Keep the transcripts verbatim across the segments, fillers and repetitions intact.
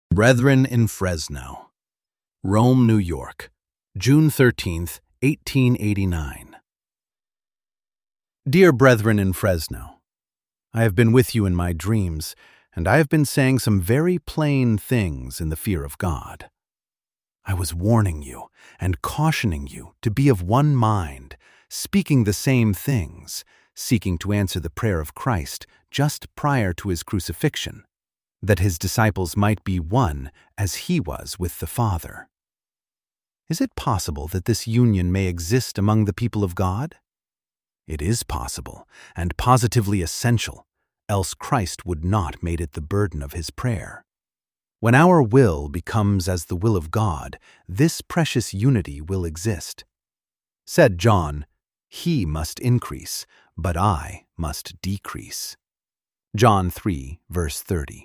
Brethren in Fresno, Rome, New York, June thirteenth, eighteen eighty-nine. Dear brethren in Fresno, I have been with you in my dreams, and I have been saying some very plain things in the fear of God. I was warning you and cautioning you to be of one mind, speaking the same things, seeking to answer the prayer of Christ just prior to his crucifixion, that his disciples might be one as he was with the Father. Is it possible that this union may exist among the people of God? It is possible and positively essential, else Christ would not made it the burden of his prayer. When our will becomes as the will of God, this precious unity will exist. Said John, "He must increase, but I must decrease." John three, verse thirty.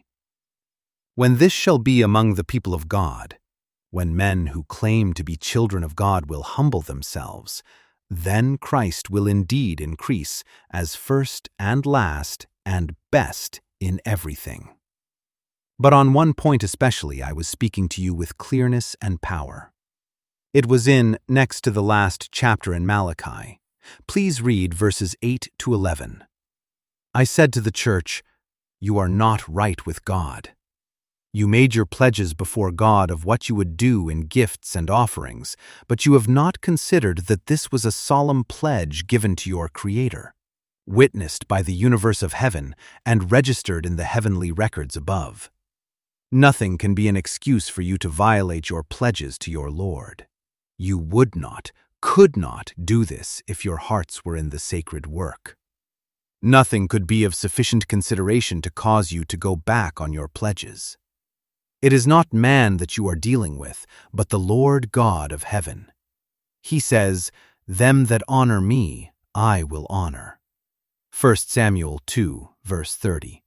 When this shall be among the people of God, when men who claim to be children of God will humble themselves, then Christ will indeed increase as first and last and best in everything. But on one point especially I was speaking to you with clearness and power. It was in next to the last chapter in Malachi. Please read verses eight to eleven. I said to the church, "You are not right with God. You made your pledges before God of what you would do in gifts and offerings, but you have not considered that this was a solemn pledge given to your Creator, witnessed by the universe of heaven and registered in the heavenly records above. Nothing can be an excuse for you to violate your pledges to your Lord. You would not, could not do this if your hearts were in the sacred work. Nothing could be of sufficient consideration to cause you to go back on your pledges. It is not man that you are dealing with, but the Lord God of heaven. He says, 'Them that honor me, I will honor.' First Samuel two, verse thirty.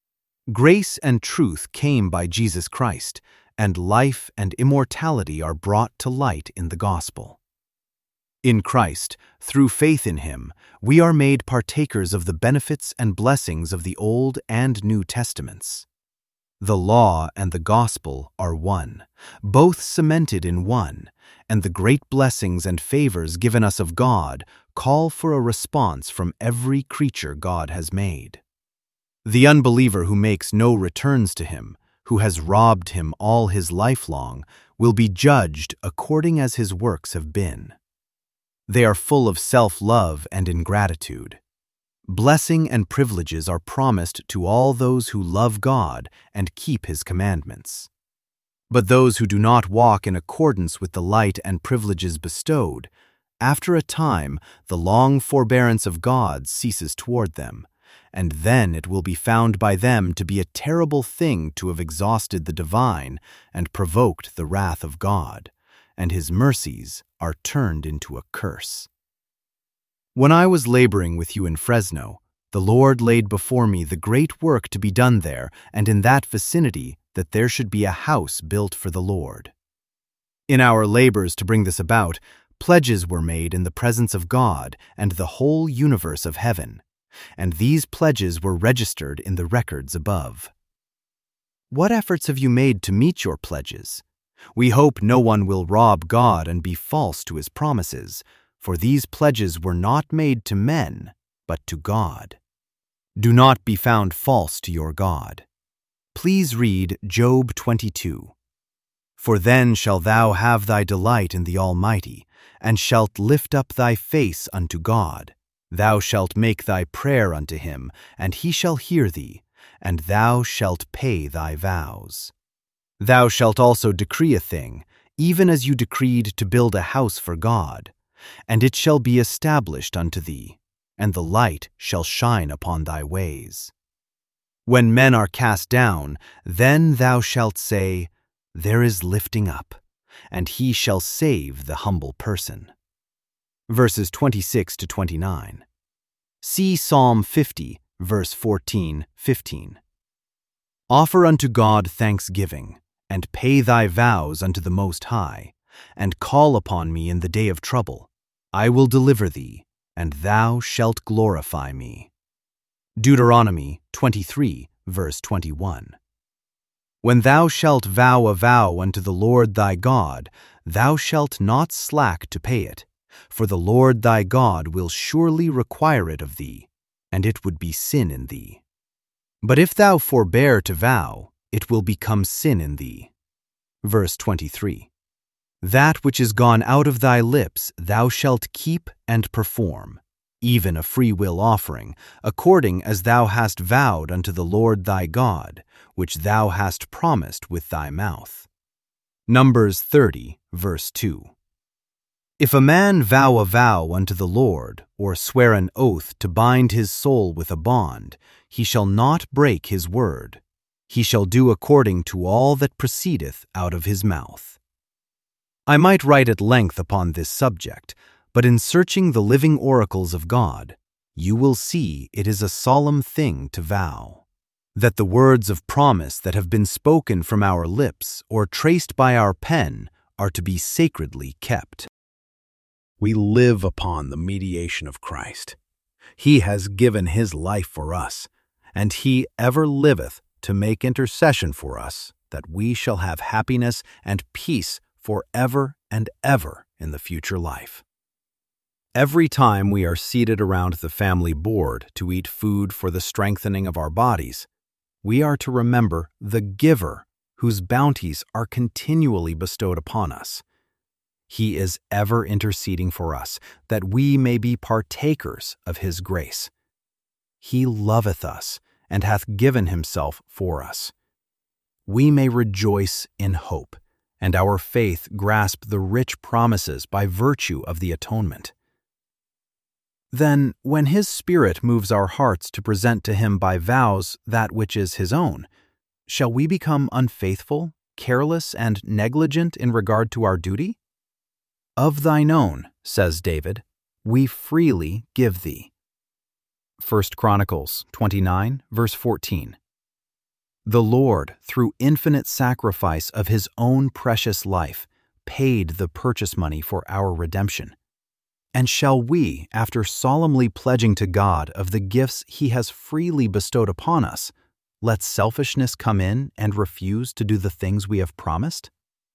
Grace and truth came by Jesus Christ, and life and immortality are brought to light in the gospel. In Christ, through faith in him, we are made partakers of the benefits and blessings of the Old and New Testaments. The law and the gospel are one, both cemented in one, and the great blessings and favors given us of God call for a response from every creature God has made. The unbeliever who makes no returns to him, who has robbed him all his life long, will be judged according as his works have been. They are full of self-love and ingratitude. Blessing and privileges are promised to all those who love God and keep his commandments. But those who do not walk in accordance with the light and privileges bestowed, after a time the long forbearance of God ceases toward them, and then it will be found by them to be a terrible thing to have exhausted the divine and provoked the wrath of God, and his mercies are turned into a curse. When I was laboring with you in Fresno, the Lord laid before me the great work to be done there and in that vicinity, that there should be a house built for the Lord. In our labors to bring this about, pledges were made in the presence of God and the whole universe of heaven, and these pledges were registered in the records above. What efforts have you made to meet your pledges? We hope no one will rob God and be false to his promises, for these pledges were not made to men, but to God. Do not be found false to your God. Please read Job twenty-two. For then shalt thou have thy delight in the Almighty, and shalt lift up thy face unto God. Thou shalt make thy prayer unto him, and he shall hear thee, and thou shalt pay thy vows. Thou shalt also decree a thing, even as you decreed to build a house for God, and it shall be established unto thee, and the light shall shine upon thy ways. When men are cast down, then thou shalt say, There is lifting up, and he shall save the humble person. Verses twenty-six to twenty-nine. See Psalm fifty, verse fourteen, fifteen. Offer unto God thanksgiving, and pay thy vows unto the Most High, and call upon me in the day of trouble. I will deliver thee, and thou shalt glorify me. Deuteronomy twenty-three, verse twenty-one. When thou shalt vow a vow unto the Lord thy God, thou shalt not slack to pay it, for the Lord thy God will surely require it of thee, and it would be sin in thee. But if thou forbear to vow, it will become sin in thee. Verse twenty-three. That which is gone out of thy lips thou shalt keep and perform, even a freewill offering, according as thou hast vowed unto the Lord thy God, which thou hast promised with thy mouth. Numbers thirty, verse two. If a man vow a vow unto the Lord, or swear an oath to bind his soul with a bond, he shall not break his word. He shall do according to all that proceedeth out of his mouth. I might write at length upon this subject, but in searching the living oracles of God, you will see it is a solemn thing to vow, that the words of promise that have been spoken from our lips or traced by our pen are to be sacredly kept. We live upon the mediation of Christ. He has given his life for us, and he ever liveth to make intercession for us, that we shall have happiness and peace forever and ever in the future life. Every time we are seated around the family board to eat food for the strengthening of our bodies, we are to remember the Giver, whose bounties are continually bestowed upon us. He is ever interceding for us, that we may be partakers of his grace. He loveth us, and hath given himself for us. We may rejoice in hope, and our faith grasp the rich promises by virtue of the atonement. Then, when his Spirit moves our hearts to present to him by vows that which is his own, shall we become unfaithful, careless, and negligent in regard to our duty? Of thine own, says David, we freely give thee. First Chronicles twenty-nine, verse fourteen. The Lord, through infinite sacrifice of his own precious life, paid the purchase money for our redemption. And shall we, after solemnly pledging to God of the gifts he has freely bestowed upon us, let selfishness come in and refuse to do the things we have promised?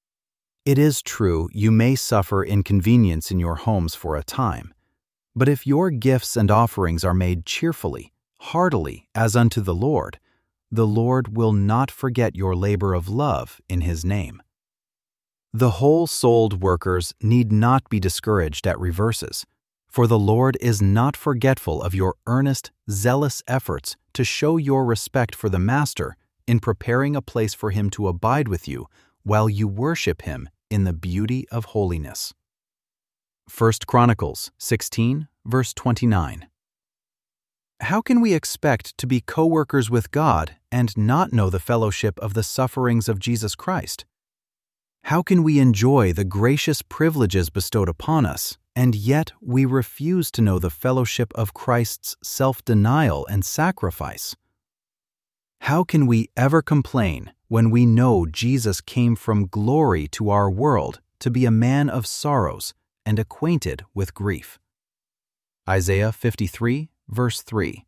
It is true you may suffer inconvenience in your homes for a time, but if your gifts and offerings are made cheerfully, heartily, as unto the Lord, the Lord will not forget your labor of love in his name. The whole-souled workers need not be discouraged at reverses, for the Lord is not forgetful of your earnest, zealous efforts to show your respect for the Master in preparing a place for him to abide with you while you worship him in the beauty of holiness. First Chronicles sixteen, verse twenty-nine. How can we expect to be co-workers with God and not know the fellowship of the sufferings of Jesus Christ? How can we enjoy the gracious privileges bestowed upon us, and yet we refuse to know the fellowship of Christ's self-denial and sacrifice? How can we ever complain when we know Jesus came from glory to our world to be a man of sorrows and acquainted with grief? Isaiah fifty-three, verse three.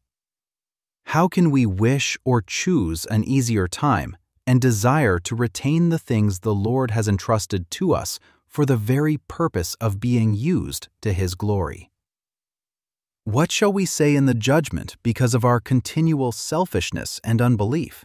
How can we wish or choose an easier time and desire to retain the things the Lord has entrusted to us for the very purpose of being used to his glory? What shall we say in the judgment because of our continual selfishness and unbelief?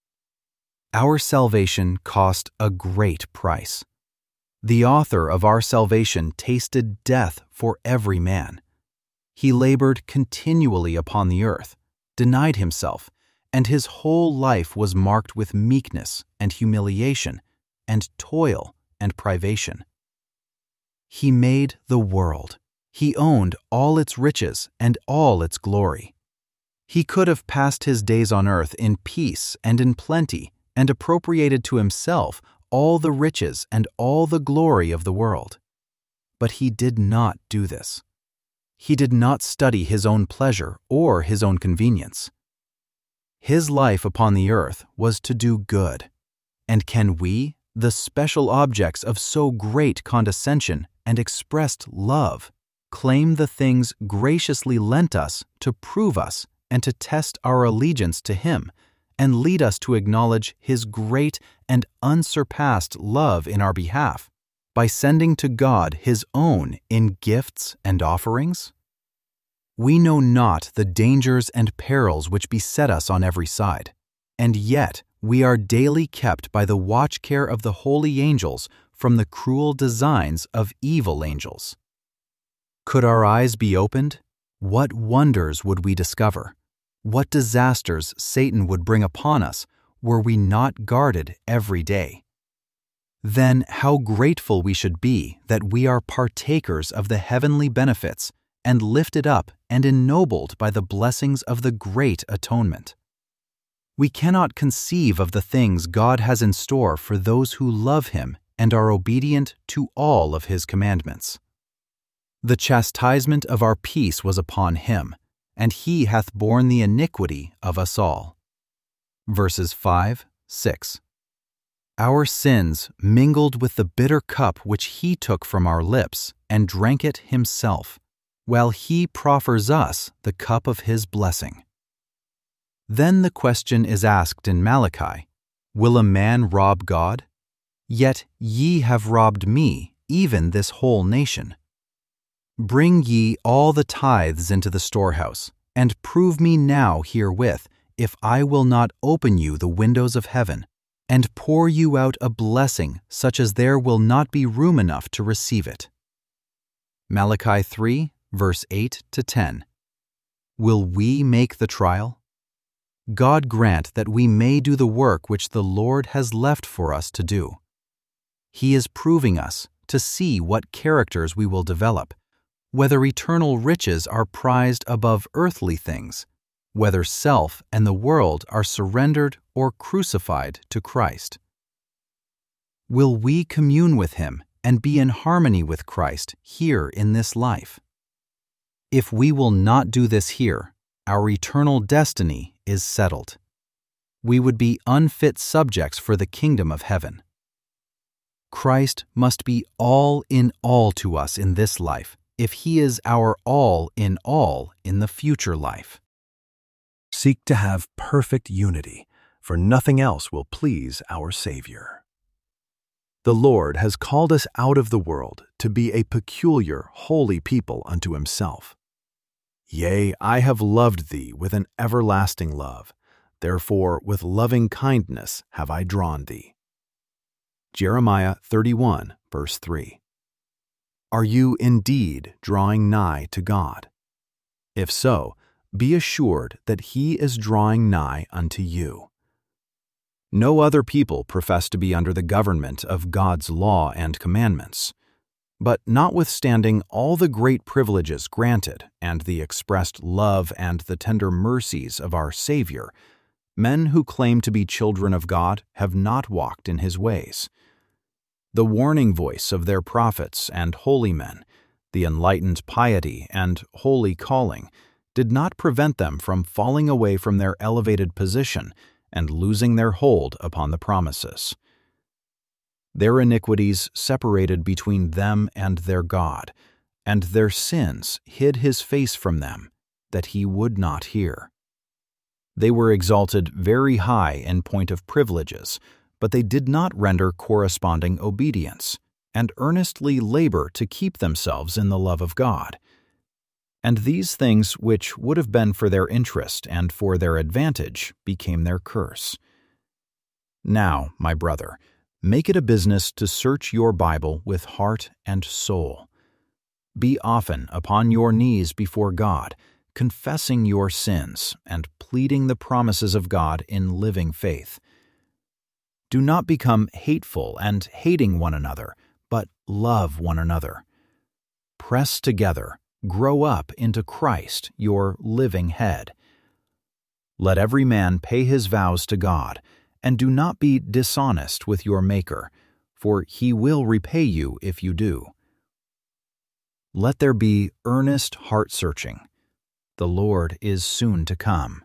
Our salvation cost a great price. The author of our salvation tasted death for every man. He labored continually upon the earth, denied himself, and his whole life was marked with meekness and humiliation and toil and privation. He made the world. He owned all its riches and all its glory. He could have passed his days on earth in peace and in plenty and appropriated to himself all the riches and all the glory of the world. But he did not do this. He did not study his own pleasure or his own convenience. His life upon the earth was to do good. And can we, the special objects of so great condescension and expressed love, claim the things graciously lent us to prove us and to test our allegiance to him, and lead us to acknowledge His great and unsurpassed love in our behalf by sending to God His own in gifts and offerings? We know not the dangers and perils which beset us on every side, and yet we are daily kept by the watch care of the holy angels from the cruel designs of evil angels. Could our eyes be opened, what wonders would we discover? What disasters Satan would bring upon us were we not guarded every day? Then how grateful we should be that we are partakers of the heavenly benefits and lifted up and ennobled by the blessings of the great atonement. We cannot conceive of the things God has in store for those who love Him and are obedient to all of His commandments. The chastisement of our peace was upon Him, and He hath borne the iniquity of us all. Verses five, six. Our sins mingled with the bitter cup which He took from our lips and drank it Himself, while He proffers us the cup of His blessing. Then the question is asked in Malachi, Will a man rob God? Yet ye have robbed me, even this whole nation. Bring ye all the tithes into the storehouse, and prove me now herewith, if I will not open you the windows of heaven, and pour you out a blessing such as there will not be room enough to receive it. Malachi three, verse eight to ten. Will we make the trial? God grant that we may do the work which the Lord has left for us to do. He is proving us to see what characters we will develop, whether eternal riches are prized above earthly things, whether self and the world are surrendered or crucified to Christ. Will we commune with Him and be in harmony with Christ here in this life? If we will not do this here, our eternal destiny is settled. We would be unfit subjects for the kingdom of heaven. Christ must be all in all to us in this life, if He is our all in all in the future life. Seek to have perfect unity, for nothing else will please our Savior. The Lord has called us out of the world to be a peculiar, holy people unto Himself. Yea, I have loved thee with an everlasting love, therefore with loving kindness have I drawn thee. Jeremiah thirty-one, verse three. Are you indeed drawing nigh to God? If so, be assured that He is drawing nigh unto you. No other people profess to be under the government of God's law and commandments. But notwithstanding all the great privileges granted and the expressed love and the tender mercies of our Savior, men who claim to be children of God have not walked in His ways. The warning voice of their prophets and holy men, the enlightened piety and holy calling, did not prevent them from falling away from their elevated position and losing their hold upon the promises. Their iniquities separated between them and their God, and their sins hid His face from them, that He would not hear. They were exalted very high in point of privileges, but they did not render corresponding obedience, and earnestly labor to keep themselves in the love of God. And these things which would have been for their interest and for their advantage became their curse. Now, my brother, make it a business to search your Bible with heart and soul. Be often upon your knees before God, confessing your sins and pleading the promises of God in living faith. Do not become hateful and hating one another, but love one another. Press together, grow up into Christ, your living head. Let every man pay his vows to God, and do not be dishonest with your Maker, for He will repay you if you do. Let there be earnest heart-searching. The Lord is soon to come.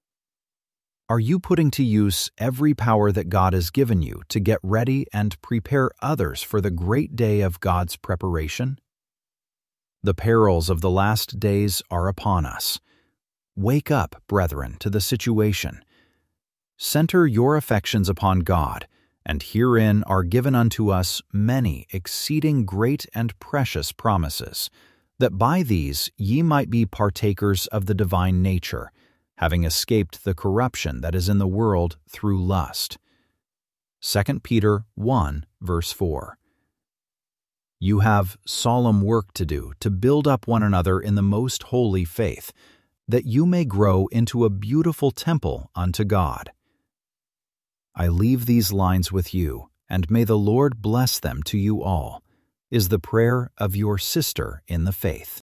Are you putting to use every power that God has given you to get ready and prepare others for the great day of God's preparation? The perils of the last days are upon us. Wake up, brethren, to the situation. Center your affections upon God, and herein are given unto us many exceeding great and precious promises, that by these ye might be partakers of the divine nature, having escaped the corruption that is in the world through lust. Second Peter one, verse four. You have solemn work to do to build up one another in the most holy faith, that you may grow into a beautiful temple unto God. I leave these lines with you, and may the Lord bless them to you all, is the prayer of your sister in the faith.